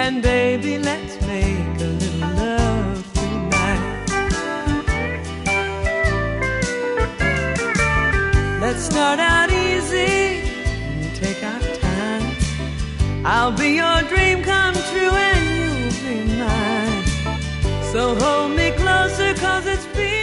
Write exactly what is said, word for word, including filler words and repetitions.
And baby, let's make a little love tonight. Let's start out easy and take our time. I'll be your dream come true and you'll be mine. So hold me closer, 'cause it's been